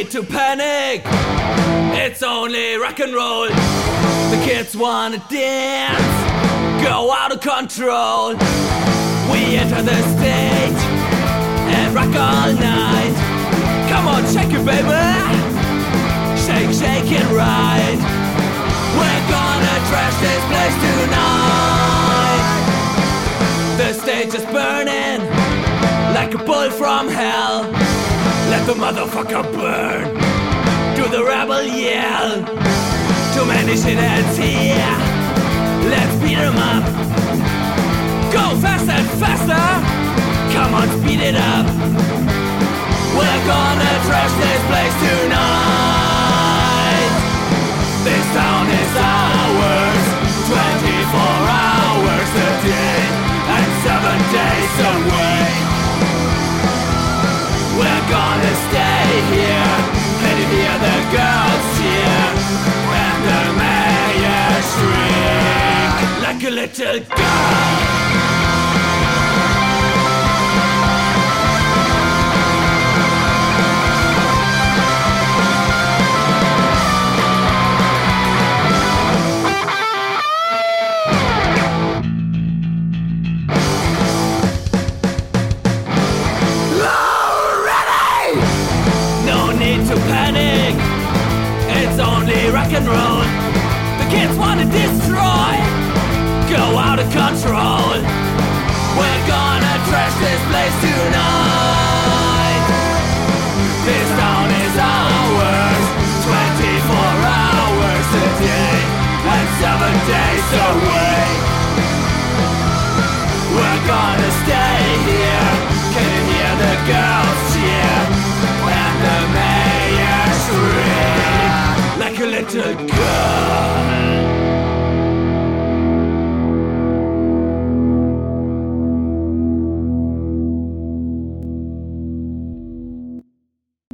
need to panic, it's only rock and roll. The kids wanna dance, go out of control. We enter the stage and rock all night. Come on, shake it, baby. Shake, shake it right. We're gonna trash this place tonight. The stage is burning like a bull from hell. Let the motherfucker burn. Do the rebel yell. Too many shitheads here, let's beat 'em up. Go faster and faster, come on, speed it up. We're gonna trash this place tonight. This town is ours, 24 hours a day and 7 days a week. We're gonna stay here. Can you hear the girls cheer and the mayor shriek like a little girl? To panic, it's only rock and roll. The kids wanna destroy, go out of control. We're gonna trash this place tonight. This town is ours, 24 hours a day and 7 days a week. We're gonna stay here. Can you hear the girls cheer and the mayor like a little girl?